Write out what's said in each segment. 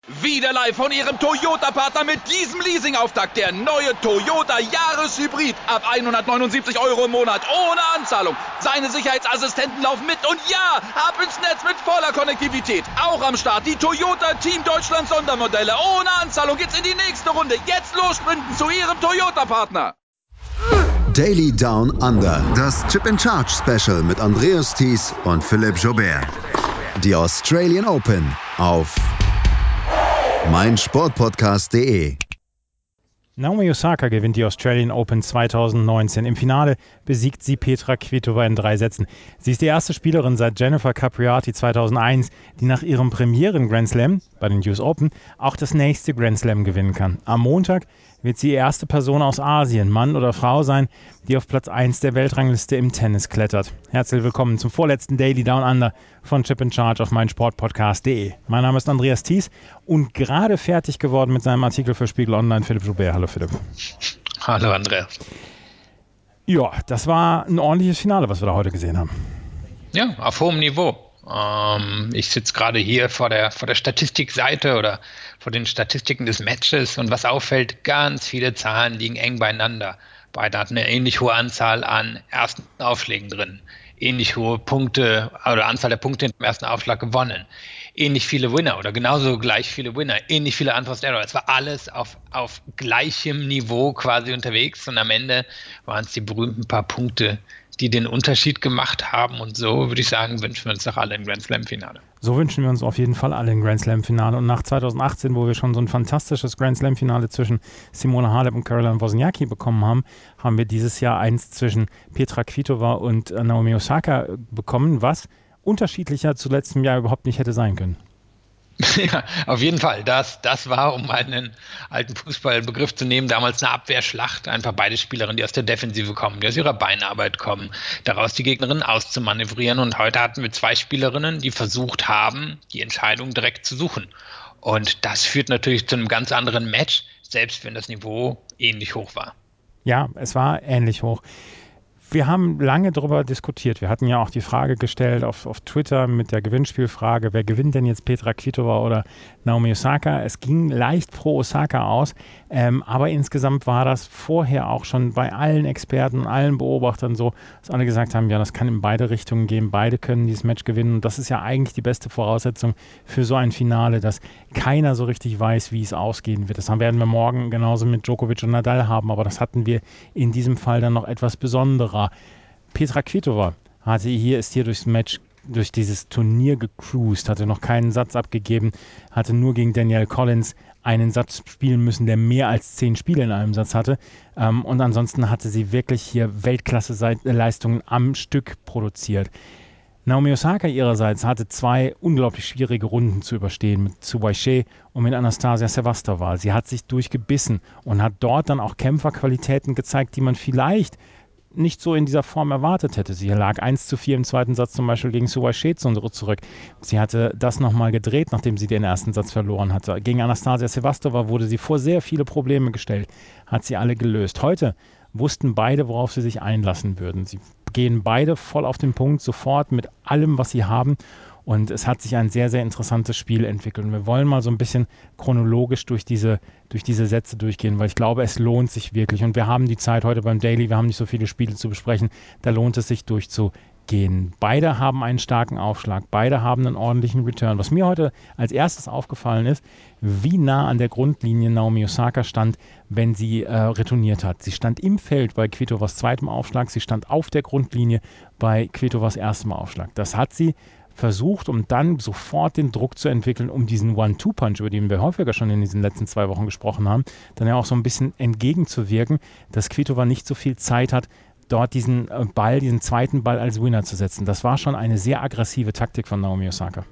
Wieder live von Ihrem Toyota-Partner mit diesem Leasing-Auftakt. Der neue Toyota Jahreshybrid. Ab 179 € im Monat. Ohne Anzahlung. Seine Sicherheitsassistenten laufen mit. Und ja, ab ins Netz mit voller Konnektivität. Auch am Start die Toyota Team Deutschland Sondermodelle. Ohne Anzahlung geht's in die nächste Runde. Jetzt los sprinten zu Ihrem Toyota-Partner. Daily Down Under. Das Chip and Charge Special mit Andreas Thies und Philipp Joubert. Die Australian Open auf meinsportpodcast.de. Naomi Osaka gewinnt die Australian Open 2019. Im Finale besiegt sie Petra Kvitova in 3 Sätzen. Sie ist die erste Spielerin seit Jennifer Capriati 2001, die nach ihrem Premieren-Grand Slam bei den US Open auch das nächste Grand Slam gewinnen kann. Am Montag wird sie die erste Person aus Asien, Mann oder Frau sein, die auf Platz 1 der Weltrangliste im Tennis klettert. Herzlich willkommen zum vorletzten Daily Down Under von Chip and Charge auf meinsportpodcast.de. Mein Name ist Andreas Thies und gerade fertig geworden mit seinem Artikel für Spiegel Online Philipp Joubert. Hallo Philipp. Hallo Andreas. Ja, das war ein ordentliches Finale, was wir da heute gesehen haben. Ja, auf hohem Niveau. Ich sitze gerade hier vor der Statistikseite oder vor den Statistiken des Matches und was auffällt, ganz viele Zahlen liegen eng beieinander. Beide hatten eine ähnlich hohe Anzahl an ersten Aufschlägen drin, ähnlich hohe Punkte oder Anzahl der Punkte im ersten Aufschlag gewonnen, ähnlich viele Winner oder genauso gleich viele Winner, ähnlich viele Unforced Error. Es war alles auf gleichem Niveau quasi unterwegs und am Ende waren es die berühmten paar Punkte, die den Unterschied gemacht haben. Und so, würde ich sagen, wünschen wir uns doch alle ein Grand Slam-Finale. So wünschen wir uns auf jeden Fall alle ein Grand Slam-Finale. Und nach 2018, wo wir schon so ein fantastisches Grand Slam-Finale zwischen Simona Halep und Caroline Wozniacki bekommen haben, haben wir dieses Jahr eins zwischen Petra Kvitova und Naomi Osaka bekommen, was unterschiedlicher zu letztem Jahr überhaupt nicht hätte sein können. Ja, auf jeden Fall. Das war, um einen alten Fußballbegriff zu nehmen, damals eine Abwehrschlacht. Einfach beide Spielerinnen, die aus der Defensive kommen, die aus ihrer Beinarbeit kommen, daraus die Gegnerin auszumanövrieren. Und heute hatten wir 2 Spielerinnen, die versucht haben, die Entscheidung direkt zu suchen. Und das führt natürlich zu einem ganz anderen Match, selbst wenn das Niveau ähnlich hoch war. Ja, es war ähnlich hoch. Wir haben lange darüber diskutiert. Wir hatten ja auch die Frage gestellt auf Twitter mit der Gewinnspielfrage, wer gewinnt denn jetzt, Petra Kvitova oder Naomi Osaka? Es ging leicht pro Osaka aus, aber insgesamt war das vorher auch schon bei allen Experten und allen Beobachtern so, dass alle gesagt haben, ja, das kann in beide Richtungen gehen, beide können dieses Match gewinnen. Und das ist ja eigentlich die beste Voraussetzung für so ein Finale, dass keiner so richtig weiß, wie es ausgehen wird. Das werden wir morgen genauso mit Djokovic und Nadal haben, aber das hatten wir in diesem Fall dann noch etwas besonderer. Petra Kvitova ist hier durchs Match, durch dieses Turnier gecruised, hatte noch keinen Satz abgegeben, hatte nur gegen Danielle Collins einen Satz spielen müssen, der mehr als 10 Spiele in einem Satz hatte. Und ansonsten hatte sie wirklich hier Weltklasse-Leistungen am Stück produziert. Naomi Osaka ihrerseits hatte 2 unglaublich schwierige Runden zu überstehen mit Zhu Weisheng und mit Anastasia Sevastova. Sie hat sich durchgebissen und hat dort dann auch Kämpferqualitäten gezeigt, die man vielleicht nicht so in dieser Form erwartet hätte. Sie lag 1:4 im zweiten Satz zum Beispiel gegen Zhu Weisheng zurück. Sie hatte das nochmal gedreht, nachdem sie den ersten Satz verloren hatte. Gegen Anastasia Sevastova wurde sie vor sehr viele Probleme gestellt, hat sie alle gelöst. Heute wussten beide, worauf sie sich einlassen würden. Sie gehen beide voll auf den Punkt, sofort mit allem, was sie haben. Und es hat sich ein sehr, sehr interessantes Spiel entwickelt. Und wir wollen mal so ein bisschen chronologisch durch diese Sätze durchgehen, weil ich glaube, es lohnt sich wirklich. Und wir haben die Zeit heute beim Daily, wir haben nicht so viele Spiele zu besprechen, da lohnt es sich durchzugehen. Beide haben einen starken Aufschlag, beide haben einen ordentlichen Return. Was mir heute als erstes aufgefallen ist, wie nah an der Grundlinie Naomi Osaka stand, wenn sie retourniert hat. Sie stand im Feld bei Kvitovas zweitem Aufschlag, sie stand auf der Grundlinie bei Kvitovas erstem Aufschlag. Das hat sie versucht, um dann sofort den Druck zu entwickeln, um diesen One-Two-Punch, über den wir häufiger schon in diesen letzten 2 Wochen gesprochen haben, dann ja auch so ein bisschen entgegenzuwirken, dass Kvitova nicht so viel Zeit hat, dort diesen zweiten Ball als Winner zu setzen. Das war schon eine sehr aggressive Taktik von Naomi Osaka.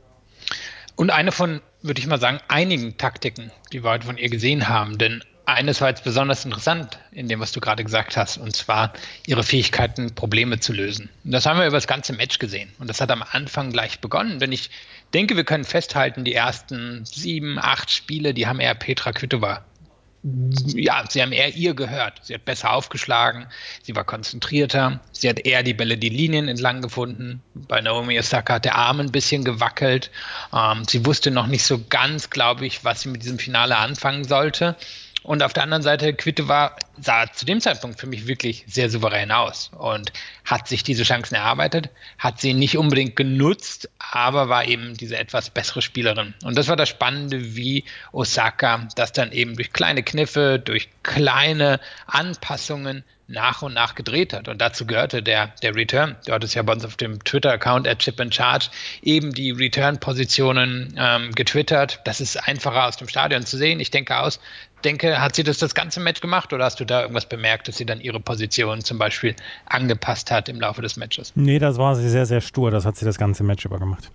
Und eine von, würde ich mal sagen, einigen Taktiken, die wir heute von ihr gesehen haben, denn eines war jetzt besonders interessant in dem, was du gerade gesagt hast, und zwar ihre Fähigkeiten, Probleme zu lösen. Und das haben wir über das ganze Match gesehen. Und das hat am Anfang gleich begonnen, denn ich denke, wir können festhalten, die ersten 7, 8 Spiele, die haben eher Petra Kvitova ja, sie haben eher ihr gehört. Sie hat besser aufgeschlagen, sie war konzentrierter, sie hat eher die Bälle die Linien entlang gefunden. Bei Naomi Osaka hat der Arm ein bisschen gewackelt. Sie wusste noch nicht so ganz, glaube ich, was sie mit diesem Finale anfangen sollte. Und auf der anderen Seite, Kvitova sah zu dem Zeitpunkt für mich wirklich sehr souverän aus und hat sich diese Chancen erarbeitet, hat sie nicht unbedingt genutzt, aber war eben diese etwas bessere Spielerin. Und das war das Spannende, wie Osaka das dann eben durch kleine Kniffe, durch kleine Anpassungen nach und nach gedreht hat. Und dazu gehörte der Return. Du hattest ja bei uns auf dem Twitter-Account @chipandcharge eben die Return-Positionen getwittert. Das ist einfacher aus dem Stadion zu sehen. Ich denke, hat sie das ganze Match gemacht oder hast du da irgendwas bemerkt, dass sie dann ihre Position zum Beispiel angepasst hat im Laufe des Matches? Nee, das war sie sehr, sehr stur. Das hat sie das ganze Match über gemacht.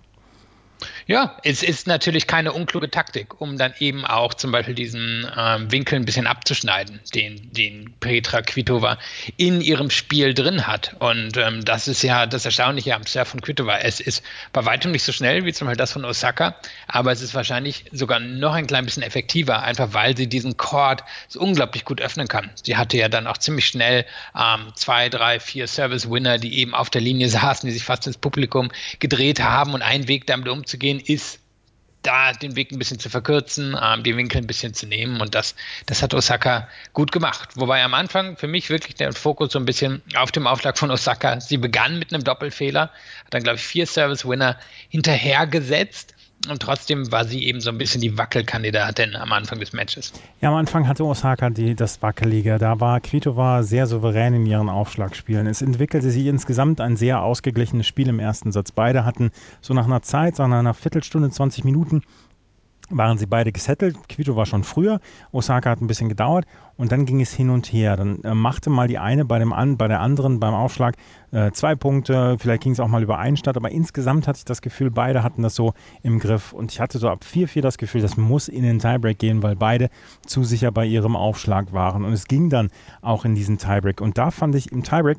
Ja, es ist natürlich keine unkluge Taktik, um dann eben auch zum Beispiel diesen Winkel ein bisschen abzuschneiden, den Petra Kvitova in ihrem Spiel drin hat. Und das ist ja das Erstaunliche am Serve von Kvitova. Es ist bei weitem nicht so schnell wie zum Beispiel das von Osaka, aber es ist wahrscheinlich sogar noch ein klein bisschen effektiver, einfach weil sie diesen Court so unglaublich gut öffnen kann. Sie hatte ja dann auch ziemlich schnell 2, 3, 4 Service-Winner, die eben auf der Linie saßen, die sich fast ins Publikum gedreht haben und ein Weg damit umzugehen ist, da den Weg ein bisschen zu verkürzen, den Winkel ein bisschen zu nehmen und das hat Osaka gut gemacht. Wobei am Anfang für mich wirklich der Fokus so ein bisschen auf dem Aufschlag von Osaka, sie begann mit einem Doppelfehler, hat dann glaube ich 4 Service-Winner hinterhergesetzt und trotzdem war sie eben so ein bisschen die Wackelkandidatin am Anfang des Matches. Ja, am Anfang hatte Osaka das Wackelige. Da war Kvitova sehr souverän in ihren Aufschlagspielen. Es entwickelte sich insgesamt ein sehr ausgeglichenes Spiel im ersten Satz. Beide hatten so nach einer Zeit, so nach einer Viertelstunde, 20 Minuten, waren sie beide gesettelt. Kvitova schon früher, Osaka hat ein bisschen gedauert und dann ging es hin und her. Dann machte mal die eine bei der anderen beim Aufschlag 2 Punkte, vielleicht ging es auch mal über einen statt, aber insgesamt hatte ich das Gefühl, beide hatten das so im Griff und ich hatte so ab 4-4 das Gefühl, das muss in den Tiebreak gehen, weil beide zu sicher bei ihrem Aufschlag waren und es ging dann auch in diesen Tiebreak und da fand ich im Tiebreak,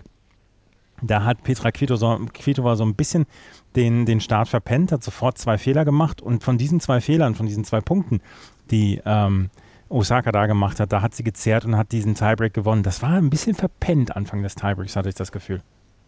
da hat Petra Kvitova so ein bisschen den Start verpennt, hat sofort 2 Fehler gemacht und von diesen 2 Fehlern, von diesen 2 Punkten, die Osaka da gemacht hat, da hat sie gezerrt und hat diesen Tiebreak gewonnen. Das war ein bisschen verpennt Anfang des Tiebreaks, hatte ich das Gefühl.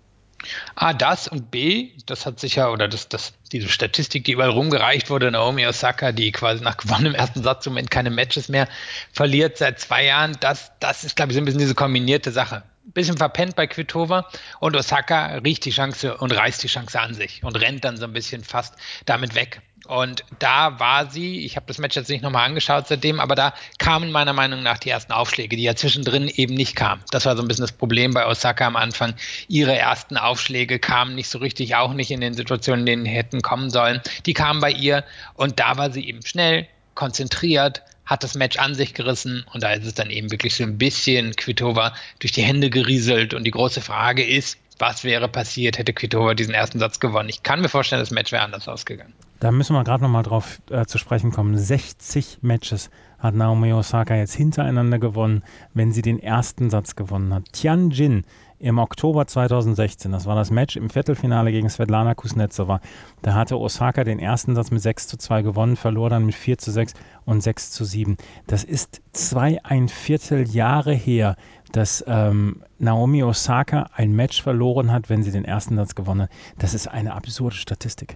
A, das und B, das hat sicher, oder diese Statistik, die überall rumgereicht wurde, Naomi Osaka, die quasi nach gewonnenem ersten Satz im Moment keine Matches mehr verliert seit 2 Jahren, das ist, glaube ich, so ein bisschen diese kombinierte Sache. Bisschen verpennt bei Kvitova und Osaka riecht die Chance und reißt die Chance an sich und rennt dann so ein bisschen fast damit weg. Und da war sie, ich habe das Match jetzt nicht nochmal angeschaut seitdem, aber da kamen meiner Meinung nach die ersten Aufschläge, die ja zwischendrin eben nicht kamen. Das war so ein bisschen das Problem bei Osaka am Anfang. Ihre ersten Aufschläge kamen nicht so richtig, auch nicht in den Situationen, in denen hätten kommen sollen. Die kamen bei ihr und da war sie eben schnell, konzentriert, hat das Match an sich gerissen und da ist es dann eben wirklich so ein bisschen Kvitova durch die Hände gerieselt und die große Frage ist, was wäre passiert, hätte Kvitova diesen ersten Satz gewonnen? Ich kann mir vorstellen, das Match wäre anders ausgegangen. Da müssen wir gerade nochmal drauf zu sprechen kommen. 60 Matches hat Naomi Osaka jetzt hintereinander gewonnen, wenn sie den ersten Satz gewonnen hat. Tianjin im Oktober 2016, das war das Match im Viertelfinale gegen Svetlana Kuznetsova. Da hatte Osaka den ersten Satz mit 6:2 gewonnen, verlor dann mit 4:6 und 6:7. Das ist 2,25 Jahre her, dass Naomi Osaka ein Match verloren hat, wenn sie den ersten Satz gewonnen hat. Das ist eine absurde Statistik.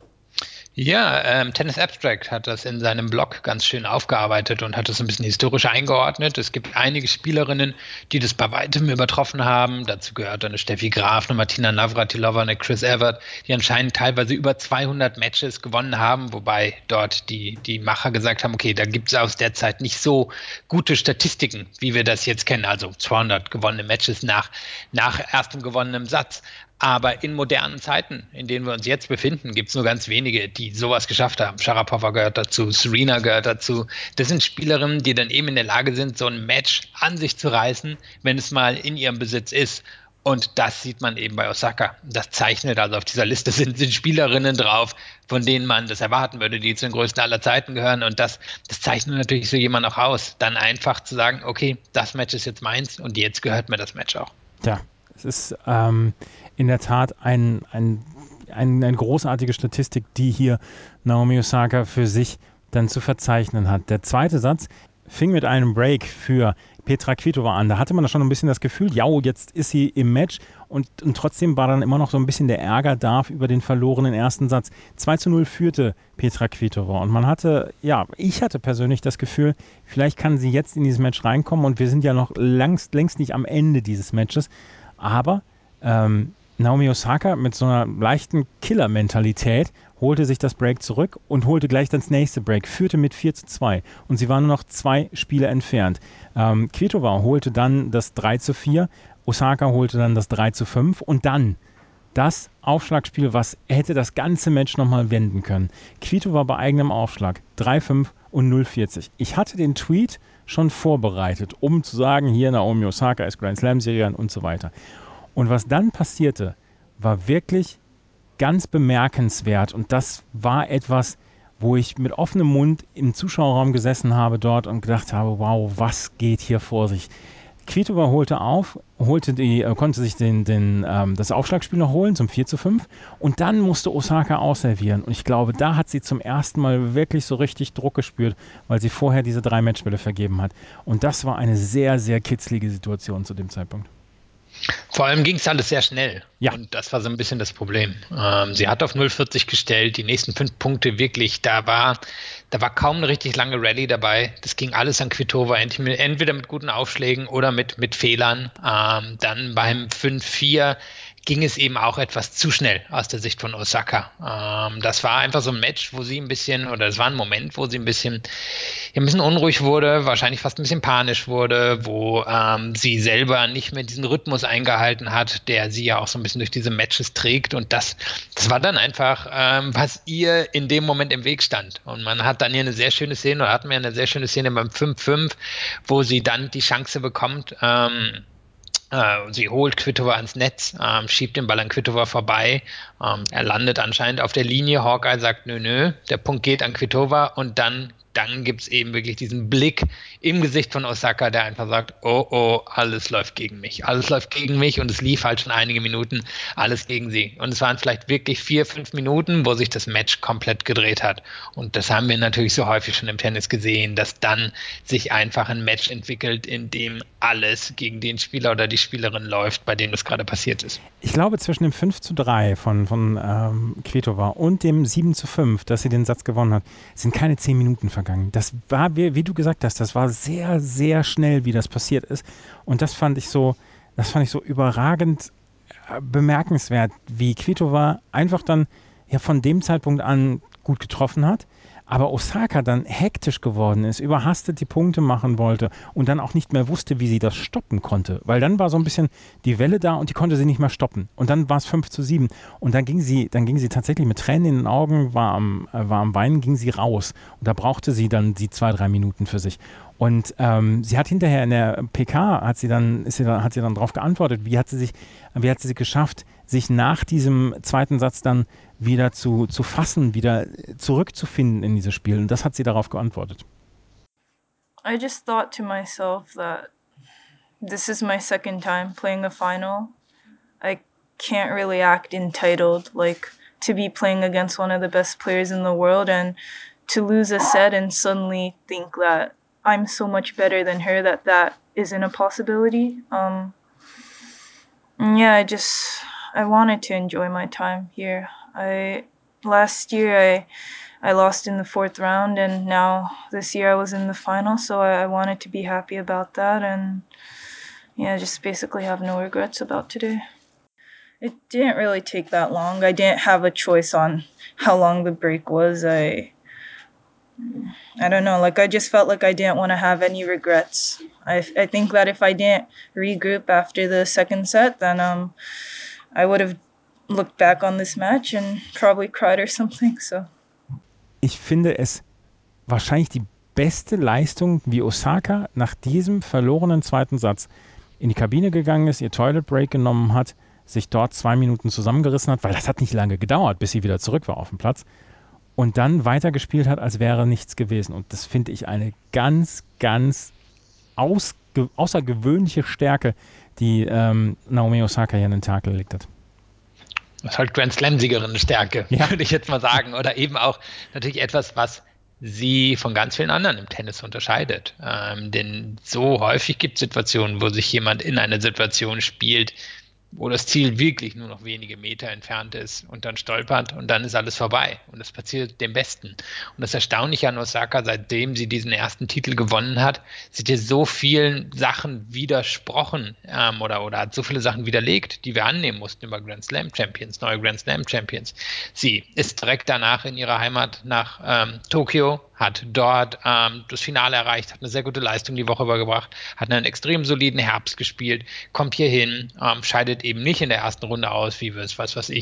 Ja, Tennis Abstract hat das in seinem Blog ganz schön aufgearbeitet und hat das ein bisschen historisch eingeordnet. Es gibt einige Spielerinnen, die das bei weitem übertroffen haben. Dazu gehört eine Steffi Graf, eine Martina Navratilova, eine Chris Evert, die anscheinend teilweise über 200 Matches gewonnen haben, wobei dort die Macher gesagt haben, okay, da gibt es aus der Zeit nicht so gute Statistiken, wie wir das jetzt kennen. Also 200 gewonnene Matches nach erstem gewonnenem Satz. Aber in modernen Zeiten, in denen wir uns jetzt befinden, gibt es nur ganz wenige, die sowas geschafft haben. Sharapova gehört dazu, Serena gehört dazu. Das sind Spielerinnen, die dann eben in der Lage sind, so ein Match an sich zu reißen, wenn es mal in ihrem Besitz ist. Und das sieht man eben bei Osaka. Das zeichnet, also auf dieser Liste sind Spielerinnen drauf, von denen man das erwarten würde, die zu den größten aller Zeiten gehören. Und das zeichnet natürlich so jemand auch aus. Dann einfach zu sagen, okay, das Match ist jetzt meins und jetzt gehört mir das Match auch. Ja, es ist in der Tat eine großartige Statistik, die hier Naomi Osaka für sich dann zu verzeichnen hat. Der zweite Satz fing mit einem Break für Petra Kvitova an. Da hatte man schon ein bisschen das Gefühl, ja, jetzt ist sie im Match und trotzdem war dann immer noch so ein bisschen der Ärger da über den verlorenen ersten Satz. 2:0 führte Petra Kvitova und ich hatte persönlich das Gefühl, vielleicht kann sie jetzt in dieses Match reinkommen und wir sind ja noch längst nicht am Ende dieses Matches, aber Naomi Osaka mit so einer leichten Killer-Mentalität holte sich das Break zurück und holte gleich das nächste Break, führte mit 4:2 und sie war nur noch 2 Spiele entfernt. Kvitova holte dann das 3:4, Osaka holte dann das 3:5 und dann das Aufschlagspiel, was hätte das ganze Match nochmal wenden können. Kvitova bei eigenem Aufschlag, 3:5 und 0:40. Ich hatte den Tweet schon vorbereitet, um zu sagen, hier Naomi Osaka ist Grand Slam-Siegerin und so weiter. Und was dann passierte, war wirklich ganz bemerkenswert und das war etwas, wo ich mit offenem Mund im Zuschauerraum gesessen habe dort und gedacht habe, wow, was geht hier vor sich? Kvitova konnte sich das Aufschlagspiel noch holen zum 4:5 und dann musste Osaka ausservieren und ich glaube, da hat sie zum ersten Mal wirklich so richtig Druck gespürt, weil sie vorher diese 3 Matchbälle vergeben hat und das war eine sehr, sehr kitzlige Situation zu dem Zeitpunkt. Vor allem ging es alles sehr schnell. Ja. Und das war so ein bisschen das Problem. Sie hat auf 0:40 gestellt, die nächsten 5 Punkte wirklich, da war kaum eine richtig lange Rallye dabei. Das ging alles an Kvitova, entweder mit guten Aufschlägen oder mit Fehlern. Dann beim 5:4 ging es eben auch etwas zu schnell aus der Sicht von Osaka. Das war einfach so ein Match, wo sie es war ein Moment, wo sie ein bisschen unruhig wurde, wahrscheinlich fast ein bisschen panisch wurde, wo sie selber nicht mehr diesen Rhythmus eingehalten hat, der sie ja auch so ein bisschen durch diese Matches trägt und das war dann einfach, was ihr in dem Moment im Weg stand. Und man hat dann hier eine sehr schöne Szene, oder hatten wir eine sehr schöne Szene beim 5:5, wo sie dann die Chance bekommt, sie holt Kvitova ans Netz, schiebt den Ball an Kvitova vorbei. Er landet anscheinend auf der Linie. Hawkeye sagt, nö, der Punkt geht an Kvitova und dann gibt es eben wirklich diesen Blick im Gesicht von Osaka, der einfach sagt, oh, alles läuft gegen mich. Alles läuft gegen mich und es lief halt schon einige Minuten alles gegen sie. Und es waren vielleicht wirklich 4-5 Minuten, wo sich das Match komplett gedreht hat. Und das haben wir natürlich so häufig schon im Tennis gesehen, dass dann sich einfach ein Match entwickelt, in dem alles gegen den Spieler oder die Spielerin läuft, bei dem das gerade passiert ist. Ich glaube, zwischen dem 5:3 von Kvitova und dem 7:5, dass sie den Satz gewonnen hat, sind keine 10 Minuten vergangen. Das war, wie du gesagt hast, das war sehr, sehr schnell, wie das passiert ist. Und das fand ich so überragend bemerkenswert, wie Kvitova einfach dann von dem Zeitpunkt an gut getroffen hat, aber Osaka dann hektisch geworden ist, überhastet die Punkte machen wollte und dann auch nicht mehr wusste, wie sie das stoppen konnte. Weil dann war so ein bisschen die Welle da und die konnte sie nicht mehr stoppen. Und dann war es 5:7 und dann ging sie tatsächlich mit Tränen in den Augen, war am Weinen, ging sie raus. Und da brauchte sie dann die 2-3 Minuten für sich. Und sie hat hinterher in der PK, hat sie dann darauf geantwortet, wie hat sie geschafft, sich nach diesem zweiten Satz dann wieder zu fassen, wieder zurückzufinden in dieses Spiel. Und das hat sie darauf geantwortet. I just thought to myself that this is my second time playing a final. I can't really act entitled, like, to be playing against one of the best players in the world and to lose a set and suddenly think that I'm so much better than her that isn't a possibility. I wanted to enjoy my time here. Last year I lost in the 4th round, and now this year I was in the final, so I wanted to be happy about that, and just basically have no regrets about today. It didn't really take that long. I didn't have a choice on how long the break was. I don't know, like, I just felt like I didn't want to have any regrets. I think that if I didn't regroup after the second set, then I would have looked back on this match and probably cried or something, so. Ich finde es wahrscheinlich die beste Leistung, wie Osaka nach diesem verlorenen zweiten Satz in die Kabine gegangen ist, ihr Toilet Break genommen hat, sich dort 2 Minuten zusammengerissen hat, weil das hat nicht lange gedauert, bis sie wieder zurück war auf dem Platz und dann weitergespielt hat, als wäre nichts gewesen. Und das finde ich eine ganz, ganz außergewöhnliche Stärke, die Naomi Osaka hier an den Tag gelegt hat. Das ist halt Grand Slam-Siegerin-Stärke, würde ich jetzt mal sagen. Oder eben auch natürlich etwas, was sie von ganz vielen anderen im Tennis unterscheidet. Denn so häufig gibt es Situationen, wo sich jemand in eine Situation spielt, wo das Ziel wirklich nur noch wenige Meter entfernt ist und dann stolpert und dann ist alles vorbei. Und das passiert dem Besten. Und das Erstaunliche an Osaka, seitdem sie diesen ersten Titel gewonnen hat, sind ihr so vielen Sachen widersprochen oder hat so viele Sachen widerlegt, die wir annehmen mussten über Grand Slam Champions, neue Grand Slam Champions. Sie ist direkt danach in ihrer Heimat nach Tokio, hat dort das Finale erreicht, hat eine sehr gute Leistung die Woche übergebracht, hat einen extrem soliden Herbst gespielt, kommt hier hin, scheidet eben nicht in der ersten Runde aus, wie wir es,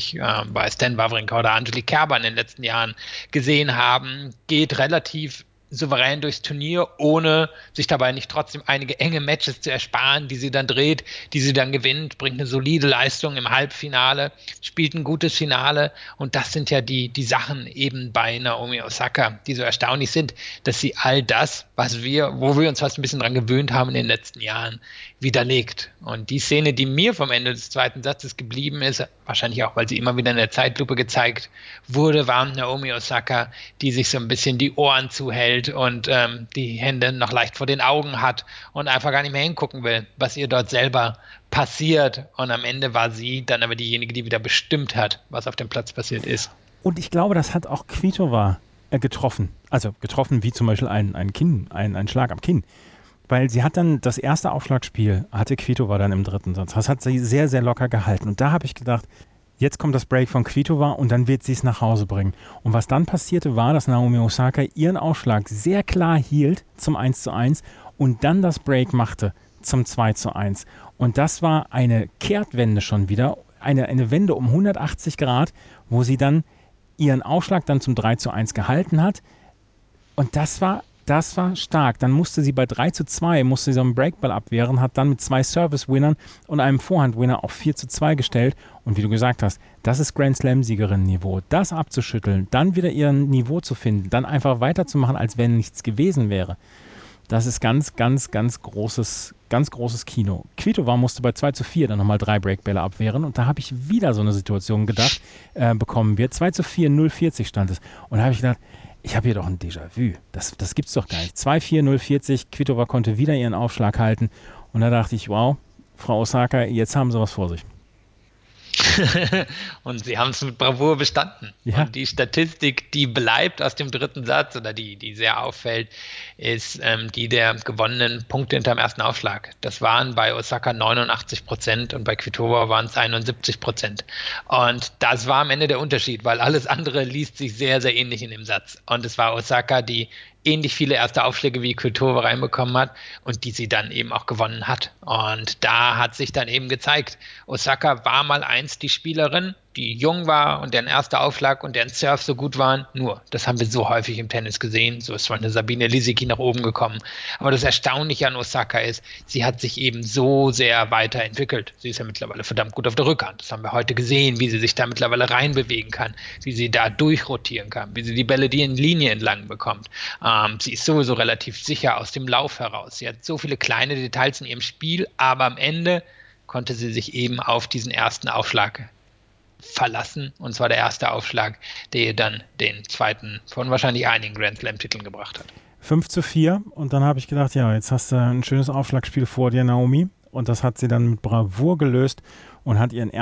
bei Stan Wawrinka oder Angelique Kerber in den letzten Jahren gesehen haben, geht relativ souverän durchs Turnier, ohne sich dabei nicht trotzdem einige enge Matches zu ersparen, die sie dann dreht, die sie dann gewinnt, bringt eine solide Leistung im Halbfinale, spielt ein gutes Finale und das sind ja die Sachen eben bei Naomi Osaka, die so erstaunlich sind, dass sie all das, wo wir uns fast ein bisschen dran gewöhnt haben in den letzten Jahren, widerlegt. Und die Szene, die mir vom Ende des zweiten Satzes geblieben ist, wahrscheinlich auch, weil sie immer wieder in der Zeitlupe gezeigt wurde, war Naomi Osaka, die sich so ein bisschen die Ohren zuhält und die Hände noch leicht vor den Augen hat und einfach gar nicht mehr hingucken will, was ihr dort selber passiert. Und am Ende war sie dann aber diejenige, die wieder bestimmt hat, was auf dem Platz passiert ist. Und ich glaube, das hat auch Kvitova getroffen. Also getroffen wie zum Beispiel ein Schlag am Kinn. Weil sie hat dann das erste Aufschlagspiel, hatte Kvitova dann im dritten Satz. Das hat sie sehr, sehr locker gehalten. Und da habe ich gedacht, jetzt kommt das Break von Kvitova und dann wird sie es nach Hause bringen. Und was dann passierte war, dass Naomi Osaka ihren Aufschlag sehr klar hielt zum 1:1 und dann das Break machte zum 2:1. Und das war eine Kehrtwende schon wieder, eine Wende um 180 Grad, wo sie dann ihren Aufschlag dann zum 3:1 gehalten hat. Und das war stark. Dann musste sie bei 3:2 musste sie so einen Breakball abwehren, hat dann mit 2 Service-Winnern und einem Vorhand-Winner auf 4:2 gestellt. Und wie du gesagt hast, das ist Grand Slam-Siegerin-Niveau. Das abzuschütteln, dann wieder ihr Niveau zu finden, dann einfach weiterzumachen, als wenn nichts gewesen wäre. Das ist ganz, ganz, ganz großes Kino. Kvitova musste bei 2:4 dann nochmal 3 Breakbälle abwehren. Und da habe ich wieder so eine Situation gedacht, bekommen wir. 2:4, 0:40 stand es. Und da habe ich gedacht, ich habe hier doch ein Déjà-vu. Das gibt's doch gar nicht. 2:4, 0:40, Kvitova konnte wieder ihren Aufschlag halten. Und da dachte ich, wow, Frau Osaka, jetzt haben sie was vor sich. Und sie haben es mit Bravour bestanden. Ja. Und die Statistik, die bleibt aus dem dritten Satz oder die sehr auffällt, ist die der gewonnenen Punkte hinterm ersten Aufschlag. Das waren bei Osaka 89% und bei Kvitova waren es 71%. Und das war am Ende der Unterschied, weil alles andere liest sich sehr, sehr ähnlich in dem Satz. Und es war Osaka, die ähnlich viele erste Aufschläge wie Kvitova reinbekommen hat und die sie dann eben auch gewonnen hat. Und da hat sich dann eben gezeigt, Osaka war mal einst die Spielerin, die jung war und deren erster Aufschlag und deren Surf so gut waren. Nur, das haben wir so häufig im Tennis gesehen. So ist zwar eine Sabine Lisicki nach oben gekommen. Aber das Erstaunliche an Osaka ist, sie hat sich eben so sehr weiterentwickelt. Sie ist ja mittlerweile verdammt gut auf der Rückhand. Das haben wir heute gesehen, wie sie sich da mittlerweile reinbewegen kann, wie sie da durchrotieren kann, wie sie die Bälle die in Linie entlang bekommt. Sie ist sowieso relativ sicher aus dem Lauf heraus. Sie hat so viele kleine Details in ihrem Spiel, aber am Ende konnte sie sich eben auf diesen ersten Aufschlag verlassen. Und zwar der erste Aufschlag, der ihr dann den zweiten von wahrscheinlich einigen Grand Slam-Titeln gebracht hat. 5:4 und dann habe ich gedacht, ja, jetzt hast du ein schönes Aufschlagspiel vor dir, Naomi. Und das hat sie dann mit Bravour gelöst und hat ihren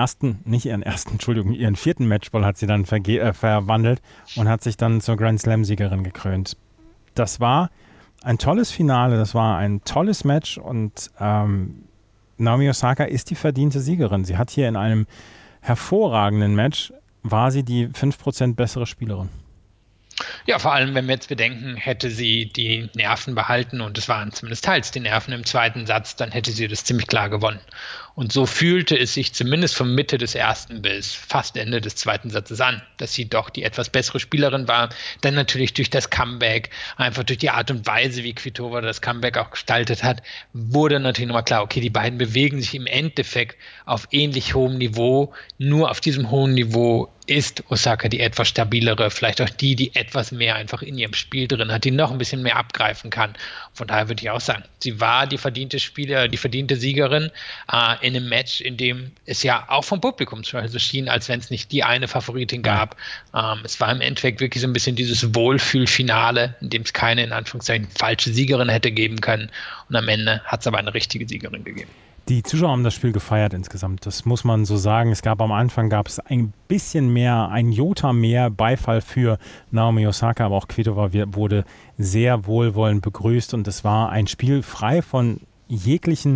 vierten Matchball hat sie dann verwandelt und hat sich dann zur Grand Slam-Siegerin gekrönt. Das war ein tolles Finale, das war ein tolles Match und Naomi Osaka ist die verdiente Siegerin. Sie hat hier in einem hervorragenden Match, war sie die 5% bessere Spielerin. Ja, vor allem, wenn wir jetzt bedenken, hätte sie die Nerven behalten und es waren zumindest teils die Nerven im zweiten Satz, dann hätte sie das ziemlich klar gewonnen. Und so fühlte es sich zumindest von Mitte des ersten bis fast Ende des zweiten Satzes an, dass sie doch die etwas bessere Spielerin war. Dann natürlich durch das Comeback, einfach durch die Art und Weise, wie Kvitova das Comeback auch gestaltet hat, wurde natürlich nochmal klar, okay, die beiden bewegen sich im Endeffekt auf ähnlich hohem Niveau. Nur auf diesem hohen Niveau ist Osaka die etwas stabilere, vielleicht auch die etwas mehr einfach in ihrem Spiel drin hat, die noch ein bisschen mehr abgreifen kann. Von daher würde ich auch sagen, sie war die verdiente Siegerin in einem Match, in dem es ja auch vom Publikum so schien, als wenn es nicht die eine Favoritin gab. Es war im Endeffekt wirklich so ein bisschen dieses Wohlfühlfinale, in dem es keine, in Anführungszeichen, falsche Siegerin hätte geben können. Und am Ende hat es aber eine richtige Siegerin gegeben. Die Zuschauer haben das Spiel gefeiert insgesamt. Das muss man so sagen. Es gab am Anfang ein bisschen mehr, ein Jota mehr Beifall für Naomi Osaka, aber auch Kvitova wurde sehr wohlwollend begrüßt und es war ein Spiel frei von jeglichen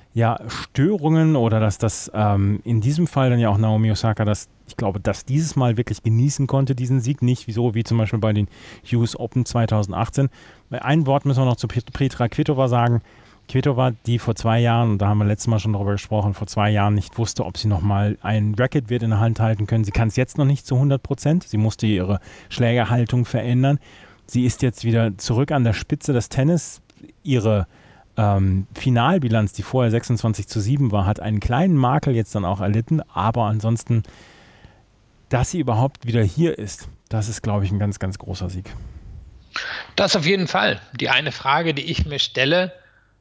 Störungen oder dass das in diesem Fall dann ja auch Naomi Osaka ich glaube, dass dieses Mal wirklich genießen konnte, diesen Sieg, nicht wie zum Beispiel bei den US Open 2018. Ein Wort müssen wir noch zu Petra Kvitova sagen. Kvitova, die vor 2 Jahren, und da haben wir letztes Mal schon darüber gesprochen, vor 2 Jahren nicht wusste, ob sie nochmal ein Racket wird in der Hand halten können. Sie kann es jetzt noch nicht zu 100%. Sie musste ihre Schlägerhaltung verändern. Sie ist jetzt wieder zurück an der Spitze des Tennis. Ihre Finalbilanz, die vorher 26:7 war, hat einen kleinen Makel jetzt dann auch erlitten. Aber ansonsten, dass sie überhaupt wieder hier ist, das ist, glaube ich, ein ganz, ganz großer Sieg. Das auf jeden Fall. Die eine Frage, die ich mir stelle,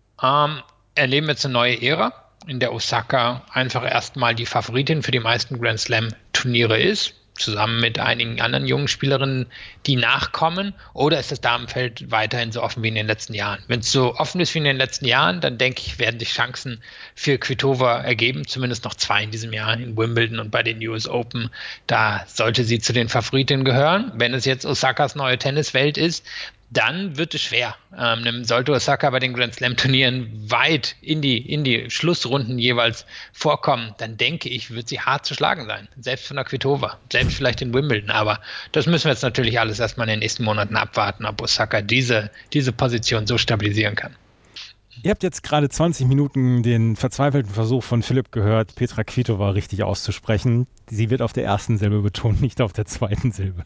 erleben wir jetzt eine neue Ära, in der Osaka einfach erstmal die Favoritin für die meisten Grand Slam Turniere ist, zusammen mit einigen anderen jungen Spielerinnen, die nachkommen, oder ist das Damenfeld weiterhin so offen wie in den letzten Jahren? Wenn es so offen ist wie in den letzten Jahren, dann denke ich, werden sich Chancen für Kvitova ergeben, zumindest noch 2 in diesem Jahr, in Wimbledon und bei den US Open. Da sollte sie zu den Favoritinnen gehören. Wenn es jetzt Osakas neue Tenniswelt ist, dann wird es schwer. Sollte Osaka bei den Grand Slam Turnieren weit in die Schlussrunden jeweils vorkommen, dann denke ich, wird sie hart zu schlagen sein. Selbst von der Kvitova, selbst vielleicht in Wimbledon. Aber das müssen wir jetzt natürlich alles erstmal in den nächsten Monaten abwarten, ob Osaka diese Position so stabilisieren kann. Ihr habt jetzt gerade 20 Minuten den verzweifelten Versuch von Philipp gehört, Petra Kvitova richtig auszusprechen. Sie wird auf der ersten Silbe betont, nicht auf der zweiten Silbe.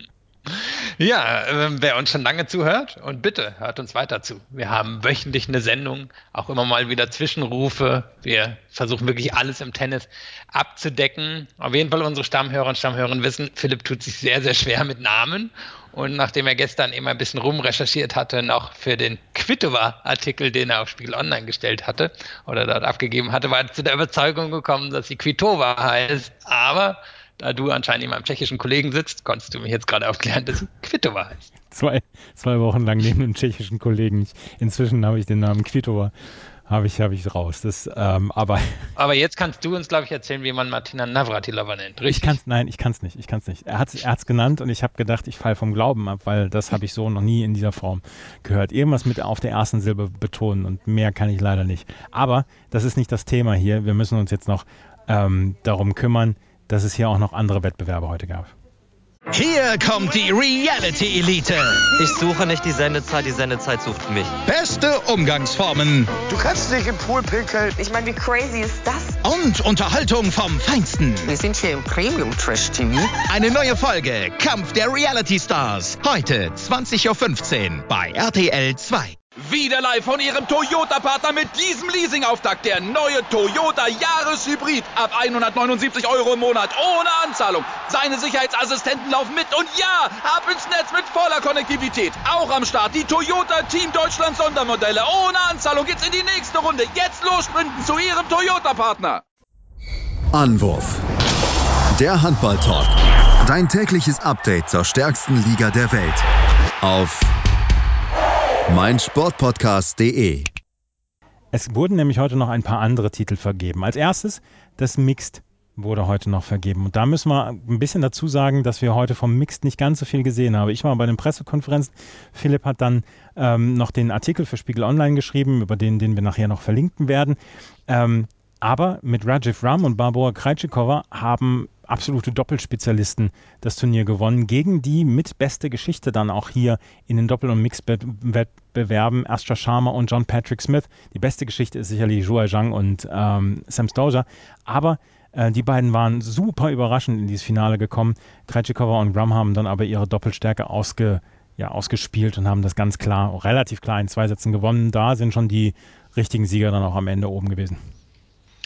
Ja, wer uns schon lange zuhört, und bitte hört uns weiter zu. Wir haben wöchentlich eine Sendung, auch immer mal wieder Zwischenrufe. Wir versuchen wirklich alles im Tennis abzudecken. Auf jeden Fall unsere Stammhörer und Stammhörerinnen wissen, Philipp tut sich sehr, sehr schwer mit Namen. Und nachdem er gestern eben ein bisschen rumrecherchiert hatte, noch für den Kvitova-Artikel, den er auf Spiegel Online gestellt hatte oder dort abgegeben hatte, war er zu der Überzeugung gekommen, dass sie Kvitova heißt. Aber da du anscheinend neben einem tschechischen Kollegen sitzt, konntest du mich jetzt gerade aufklären, dass sie Kvitova heißt. Zwei Wochen lang neben einem tschechischen Kollegen. Inzwischen habe ich den Namen Kvitova, habe ich raus. Aber jetzt kannst du uns, glaube ich, erzählen, wie man Martina Navratilova nennt, richtig? Ich kann es nicht. Er hat's genannt und ich habe gedacht, ich falle vom Glauben ab, weil das habe ich so noch nie in dieser Form gehört. Irgendwas mit auf der ersten Silbe betonen und mehr kann ich leider nicht. Aber das ist nicht das Thema hier. Wir müssen uns jetzt noch darum kümmern, dass es hier auch noch andere Wettbewerbe heute gab. Hier kommt die Reality-Elite. Ich suche nicht die Sendezeit sucht mich. Beste Umgangsformen. Du kannst nicht im Pool pinkeln. Ich meine, wie crazy ist das? Und Unterhaltung vom Feinsten. Wir sind hier im Premium-Trash-TV. Eine neue Folge Kampf der Reality-Stars. Heute 20:15 Uhr bei RTL 2. Wieder live von Ihrem Toyota-Partner mit diesem Leasing-Auftakt. Der neue Toyota Jahreshybrid. Ab 179 € im Monat. Ohne Anzahlung. Seine Sicherheitsassistenten laufen mit. Und ja, ab ins Netz mit voller Konnektivität. Auch am Start die Toyota Team Deutschland Sondermodelle. Ohne Anzahlung geht's in die nächste Runde. Jetzt los sprinten zu Ihrem Toyota-Partner. Anwurf. Der Handball-Talk. Dein tägliches Update zur stärksten Liga der Welt. Auf meinsportpodcast.de. Es wurden nämlich heute noch ein paar andere Titel vergeben. Als erstes das Mixed wurde heute noch vergeben. Und da müssen wir ein bisschen dazu sagen, dass wir heute vom Mixed nicht ganz so viel gesehen haben. Ich war bei den Pressekonferenzen. Philipp hat dann noch den Artikel für Spiegel Online geschrieben, über den wir nachher noch verlinken werden. Aber mit Rajiv Ram und Barbora Krejcikova haben absolute Doppelspezialisten das Turnier gewonnen, gegen die mit beste Geschichte dann auch hier in den Doppel- und Mixed-Wettbewerben Astra Sharma und John Patrick Smith. Die beste Geschichte ist sicherlich Zhuai Zhang und Sam Stosur, aber die beiden waren super überraschend in dieses Finale gekommen. Krejcikova und Ram haben dann aber ihre Doppelstärke ausgespielt und haben das ganz klar, relativ klar in 2 Sätzen gewonnen. Da sind schon die richtigen Sieger dann auch am Ende oben gewesen.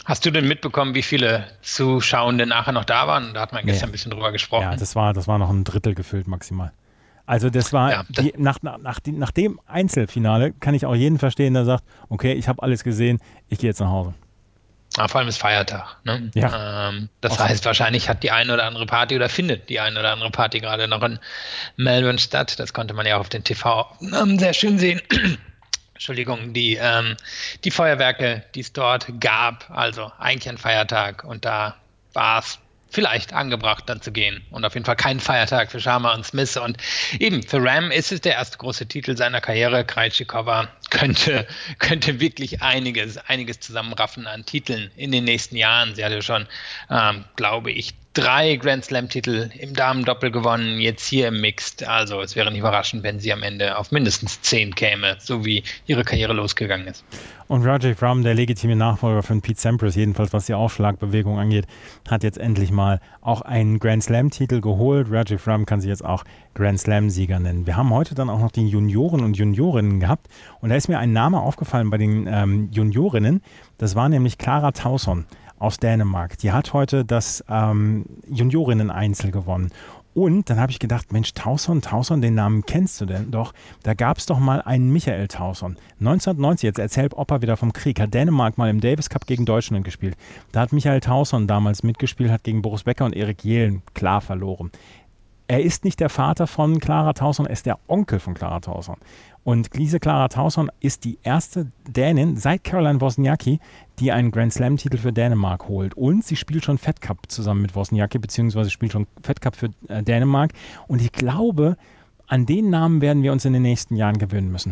Hast du denn mitbekommen, wie viele Zuschauende nachher noch da waren? Da hat man gestern ein bisschen drüber gesprochen. Ja, das war noch ein Drittel gefüllt maximal. Also das war, Ja, nach dem Einzelfinale kann ich auch jeden verstehen, der sagt, okay, ich habe alles gesehen, ich gehe jetzt nach Hause. vor allem ist Feiertag. Ne? Ja. Das heißt, wahrscheinlich hat die eine oder andere Party oder findet die eine oder andere Party gerade noch in Melbourne statt. Das konnte man ja auch auf den TV sehr schön sehen. Entschuldigung, die Feuerwerke, die es dort gab, also eigentlich ein Feiertag, und da war es vielleicht angebracht, dann zu gehen. Und auf jeden Fall kein Feiertag für Sharma und Smith. Und eben für Ram ist es der erste große Titel seiner Karriere. Krejcikova könnte wirklich einiges zusammenraffen an Titeln in den nächsten Jahren. Sie hatte schon, glaube ich, 3 Grand Slam-Titel im Damen-Doppel gewonnen, jetzt hier im Mixed. Also es wäre nicht überraschend, wenn sie am Ende auf mindestens 10 käme, so wie ihre Karriere losgegangen ist. Und Rajiv Ram, der legitime Nachfolger von Pete Sampras, jedenfalls was die Aufschlagbewegung angeht, hat jetzt endlich mal auch einen Grand Slam-Titel geholt. Rajiv Ram kann sich jetzt auch Grand Slam-Sieger nennen. Wir haben heute dann auch noch die Junioren und Juniorinnen gehabt. Und da ist mir ein Name aufgefallen bei den Juniorinnen. Das war nämlich Clara Tauson aus Dänemark. Die hat heute das Juniorinnen-Einzel gewonnen. Und dann habe ich gedacht, Mensch, Tauson, den Namen kennst du denn doch. Da gab es doch mal einen Michael Tauson. 1990, jetzt erzählt Opa wieder vom Krieg, hat Dänemark mal im Davis Cup gegen Deutschland gespielt. Da hat Michael Tauson damals mitgespielt, hat gegen Boris Becker und Erik Jelen klar verloren. Er ist nicht der Vater von Clara Tauson, er ist der Onkel von Clara Tauson. Und diese Clara Tauson ist die erste Dänin seit Caroline Wozniacki, die einen Grand Slam-Titel für Dänemark holt. Und sie spielt schon Fed Cup zusammen mit Wozniacki, beziehungsweise spielt schon Fed Cup für Dänemark. Und ich glaube, an den Namen werden wir uns in den nächsten Jahren gewöhnen müssen.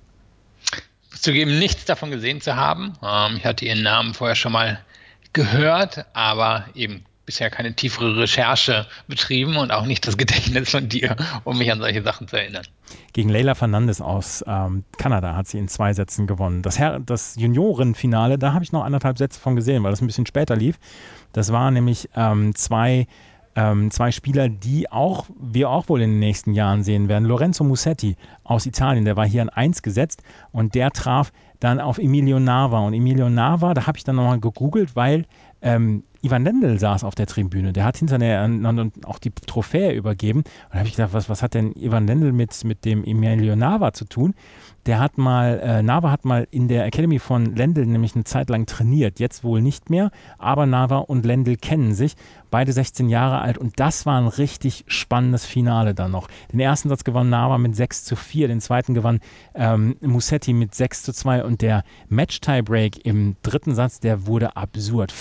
Zugeben, nichts davon gesehen zu haben. Ich hatte ihren Namen vorher schon mal gehört, aber eben bisher keine tiefere Recherche betrieben und auch nicht das Gedächtnis von dir, um mich an solche Sachen zu erinnern. Gegen Leila Fernandes aus Kanada hat sie in 2 Sätzen gewonnen. Das Juniorenfinale, da habe ich noch 1,5 Sätze von gesehen, weil das ein bisschen später lief. Das waren nämlich zwei Spieler, die wir auch wohl in den nächsten Jahren sehen werden. Lorenzo Musetti aus Italien, der war hier an 1 gesetzt und der traf dann auf Emilio Nava. Und Emilio Nava, da habe ich dann nochmal gegoogelt, weil Ivan Lendl saß auf der Tribüne. Der hat hinterher auch die Trophäe übergeben. Und da habe ich gedacht, was hat denn Ivan Lendl mit dem Emilio Nava zu tun? Nava hat mal in der Academy von Lendl nämlich eine Zeit lang trainiert. Jetzt wohl nicht mehr, aber Nava und Lendl kennen sich. Beide 16 Jahre alt und das war ein richtig spannendes Finale dann noch. Den ersten Satz gewann Nava mit 6:4, den zweiten gewann Musetti mit 6:2 und der Match-Tiebreak im dritten Satz, der wurde absurd.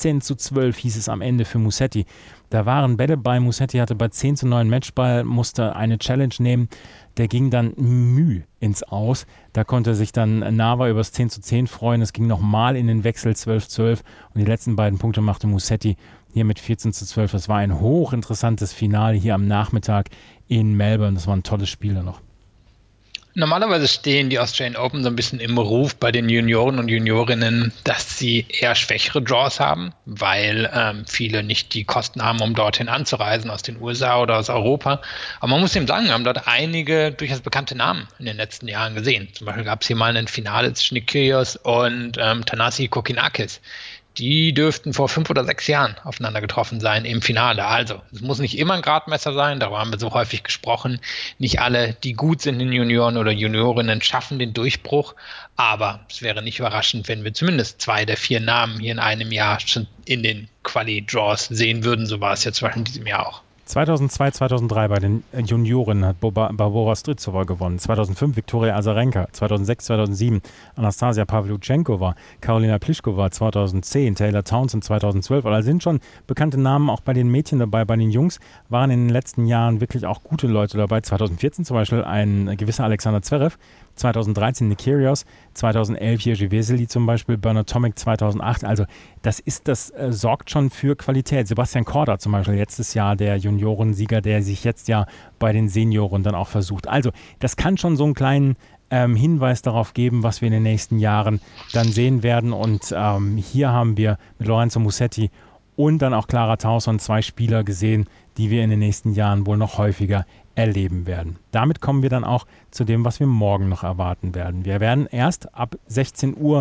14:12 hieß es am Ende für Musetti. Da waren Bälle bei, Musetti hatte bei 10:9 Matchball, musste eine Challenge nehmen. Der ging dann ins Aus. Da konnte sich dann Nava über das 10:10 freuen. Es ging nochmal in den Wechsel 12:12 und die letzten beiden Punkte machte Musetti hier mit 14:12. Das war ein hochinteressantes Finale hier am Nachmittag in Melbourne. Das war ein tolles Spiel da noch. Normalerweise stehen die Australian Open so ein bisschen im Ruf bei den Junioren und Juniorinnen, dass sie eher schwächere Draws haben, weil viele nicht die Kosten haben, um dorthin anzureisen, aus den USA oder aus Europa. Aber man muss eben sagen, wir haben dort einige durchaus bekannte Namen in den letzten Jahren gesehen. Zum Beispiel gab es hier mal ein Finale zwischen Nick Kyrgios und Thanasi Kokkinakis. Die dürften vor 5 oder 6 Jahren aufeinander getroffen sein im Finale. Also, es muss nicht immer ein Gradmesser sein, darüber haben wir so häufig gesprochen. Nicht alle, die gut sind in Junioren oder Juniorinnen, schaffen den Durchbruch. Aber es wäre nicht überraschend, wenn wir zumindest 2 der 4 Namen hier in einem Jahr schon in den Quali-Draws sehen würden. So war es jetzt in diesem Jahr auch. 2002, 2003 bei den Junioren hat Barbora Strycova gewonnen. 2005 Viktoria Azarenka. 2006, 2007 Anastasia Pavlyuchenkova. Karolina Pliskova 2010. Taylor Townsend 2012. Also sind schon bekannte Namen auch bei den Mädchen dabei. Bei den Jungs waren in den letzten Jahren wirklich auch gute Leute dabei. 2014 zum Beispiel ein gewisser Alexander Zverev. 2013 Nick Kyrgios, 2011 Jerzy Vesely zum Beispiel, Bernard Tomic 2008. Also das sorgt schon für Qualität. Sebastian Korda zum Beispiel letztes Jahr der Juniorensieger, der sich jetzt ja bei den Senioren dann auch versucht. Also das kann schon so einen kleinen Hinweis darauf geben, was wir in den nächsten Jahren dann sehen werden. Und hier haben wir mit Lorenzo Musetti und dann auch Clara Tauson 2 Spieler gesehen, die wir in den nächsten Jahren wohl noch häufiger erleben werden. Damit kommen wir dann auch zu dem, was wir morgen noch erwarten werden. Wir werden erst ab 16 Uhr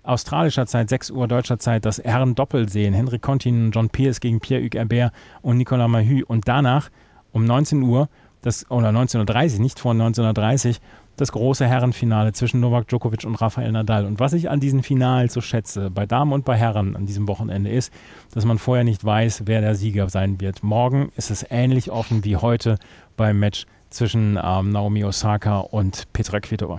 australischer Zeit, 6 Uhr deutscher Zeit, das Herren-Doppel sehen. Henrik Kontin, John Peers gegen Pierre-Hugues Herbert und Nicolas Mahut. Und danach um 19 Uhr, oder 19.30 Uhr, nicht vor 19.30 Uhr, das große Herrenfinale zwischen Novak Djokovic und Rafael Nadal. Und was ich an diesen Finalen so schätze, bei Damen und bei Herren an diesem Wochenende, ist, dass man vorher nicht weiß, wer der Sieger sein wird. Morgen ist es ähnlich offen wie heute beim Match zwischen Naomi Osaka und Petra Kvitova.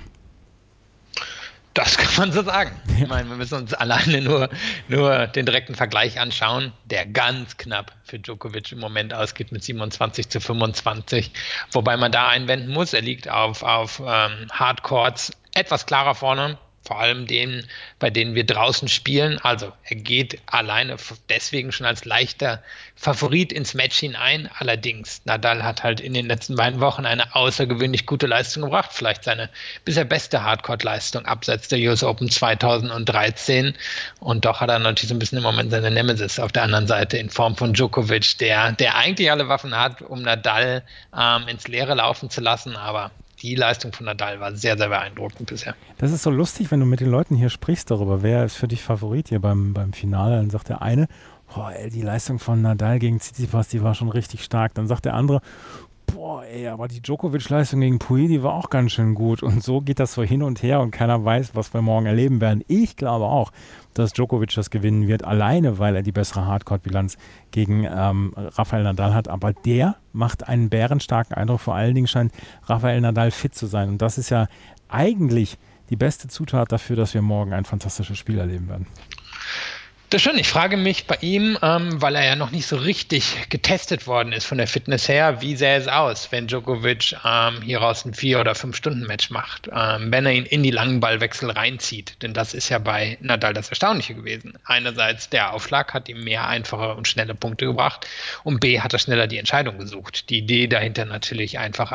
Das kann man so sagen. Ich meine, wir müssen uns alleine nur den direkten Vergleich anschauen, der ganz knapp für Djokovic im Moment ausgeht mit 27:25. Wobei man da einwenden muss, er liegt auf Hardcourts etwas klarer vorne. Vor allem bei denen wir draußen spielen. Also er geht alleine deswegen schon als leichter Favorit ins Match hinein. Allerdings, Nadal hat halt in den letzten beiden Wochen eine außergewöhnlich gute Leistung gebracht. Vielleicht seine bisher beste Hardcourt-Leistung abseits der US Open 2013. Und doch hat er natürlich so ein bisschen im Moment seine Nemesis auf der anderen Seite in Form von Djokovic, der eigentlich alle Waffen hat, um Nadal ins Leere laufen zu lassen. Aber die Leistung von Nadal war sehr, sehr beeindruckend bisher. Das ist so lustig, wenn du mit den Leuten hier sprichst darüber, wer ist für dich Favorit hier beim Finale. Dann sagt der eine, die Leistung von Nadal gegen Tsitsipas, die war schon richtig stark. Dann sagt der andere, aber die Djokovic-Leistung gegen Pouille, die war auch ganz schön gut. Und so geht das so hin und her und keiner weiß, was wir morgen erleben werden. Ich glaube auch, dass Djokovic das gewinnen wird, alleine, weil er die bessere Hardcourt-Bilanz gegen Rafael Nadal hat. Aber der macht einen bärenstarken Eindruck. Vor allen Dingen scheint Rafael Nadal fit zu sein. Und das ist ja eigentlich die beste Zutat dafür, dass wir morgen ein fantastisches Spiel erleben werden. Das stimmt. Ich frage mich bei ihm, weil er ja noch nicht so richtig getestet worden ist von der Fitness her, wie sähe es aus, wenn Djokovic hieraus ein 4- oder 5-Stunden-Match macht, wenn er ihn in die langen Ballwechsel reinzieht. Denn das ist ja bei Nadal das Erstaunliche gewesen. Einerseits der Aufschlag hat ihm mehr einfache und schnelle Punkte gebracht und B, hat er schneller die Entscheidung gesucht. Die Idee dahinter natürlich einfach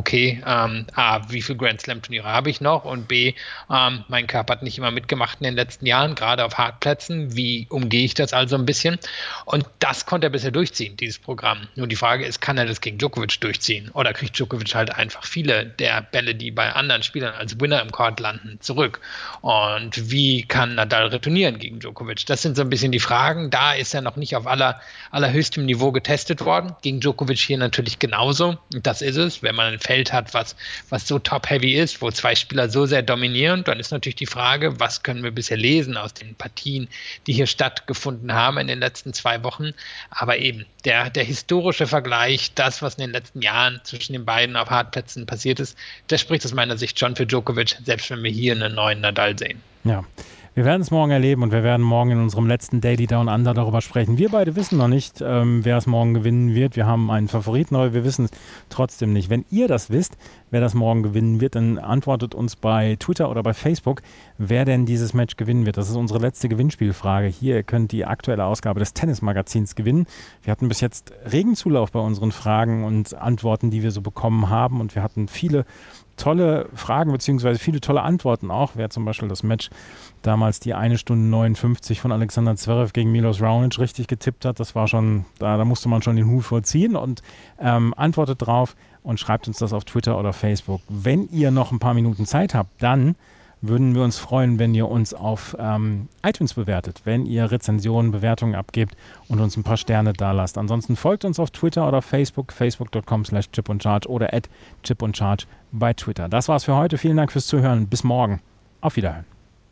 A, wie viele Grand Slam-Turniere habe ich noch, und B, mein Körper hat nicht immer mitgemacht in den letzten Jahren, gerade auf Hartplätzen. Wie umgehe ich das also ein bisschen? Und das konnte er bisher durchziehen, dieses Programm. Nur die Frage ist, kann er das gegen Djokovic durchziehen? Oder kriegt Djokovic halt einfach viele der Bälle, die bei anderen Spielern als Winner im Court landen, zurück? Und wie kann Nadal retournieren gegen Djokovic? Das sind so ein bisschen die Fragen. Da ist er noch nicht auf allerhöchstem Niveau getestet worden. Gegen Djokovic hier natürlich genauso. Und das ist es. Wenn man ein Feld hat, was so top-heavy ist, wo zwei Spieler so sehr dominieren, dann ist natürlich die Frage, was können wir bisher lesen aus den Partien, die hier stattgefunden haben in den letzten 2 Wochen. Aber eben, der historische Vergleich, das, was in den letzten Jahren zwischen den beiden auf Hartplätzen passiert ist, das spricht aus meiner Sicht schon für Djokovic, selbst wenn wir hier einen neuen Nadal sehen. Ja. Wir werden es morgen erleben und wir werden morgen in unserem letzten Daily Down Under darüber sprechen. Wir beide wissen noch nicht, wer es morgen gewinnen wird. Wir haben einen Favoriten, aber wir wissen es trotzdem nicht. Wenn ihr das wisst, wer das morgen gewinnen wird, dann antwortet uns bei Twitter oder bei Facebook, wer denn dieses Match gewinnen wird. Das ist unsere letzte Gewinnspielfrage. Hier, ihr könnt die aktuelle Ausgabe des Tennismagazins gewinnen. Wir hatten bis jetzt regen Zulauf bei unseren Fragen und Antworten, die wir so bekommen haben, und wir hatten viele tolle Fragen beziehungsweise viele tolle Antworten auch. Wer zum Beispiel das Match damals die 1 Stunde 59 von Alexander Zverev gegen Milos Raonic richtig getippt hat, das war schon, da musste man schon den Hut vorziehen, und antwortet drauf und schreibt uns das auf Twitter oder Facebook. Wenn ihr noch ein paar Minuten Zeit habt, dann würden wir uns freuen, wenn ihr uns auf iTunes bewertet, wenn ihr Rezensionen, Bewertungen abgebt und uns ein paar Sterne da lasst. Ansonsten folgt uns auf Twitter oder Facebook, facebook.com/chipundcharge oder @chipundcharge bei Twitter. Das war's für heute. Vielen Dank fürs Zuhören. Bis morgen. Auf Wiederhören.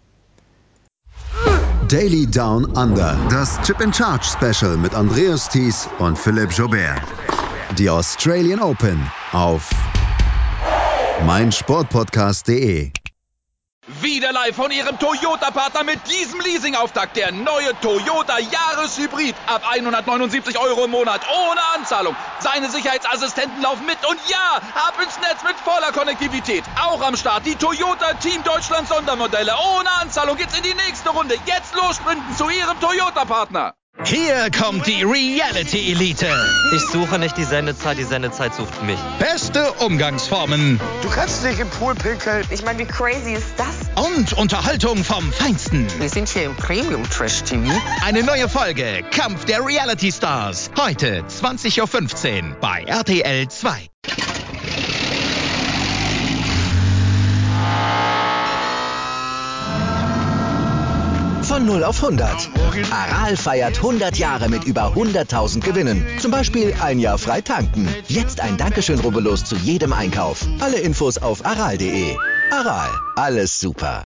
Daily Down Under, das Chip and Charge Special mit Andreas Thies und Philipp Joubert. Die Australian Open auf meinsportpodcast.de. Wieder live von Ihrem Toyota-Partner mit diesem Leasing-Auftakt. Der neue Toyota Jahreshybrid. Ab 179 € im Monat. Ohne Anzahlung. Seine Sicherheitsassistenten laufen mit. Und ja, ab ins Netz mit voller Konnektivität. Auch am Start die Toyota Team Deutschland Sondermodelle. Ohne Anzahlung geht's in die nächste Runde. Jetzt los sprinten zu Ihrem Toyota-Partner. Hier kommt die Reality-Elite. Ich suche nicht die Sendezeit sucht mich. Beste Umgangsformen. Du kannst nicht im Pool pinkeln. Ich meine, wie crazy ist das? Und Unterhaltung vom Feinsten. Wir sind hier im Premium-Trash-TV. Eine neue Folge Kampf der Reality-Stars. Heute 20:15 Uhr bei RTL 2. Von 0 auf 100. Aral feiert 100 Jahre mit über 100.000 Gewinnen. Zum Beispiel 1 Jahr frei tanken. Jetzt ein Dankeschön, rubbellos zu jedem Einkauf. Alle Infos auf aral.de. Aral, alles super.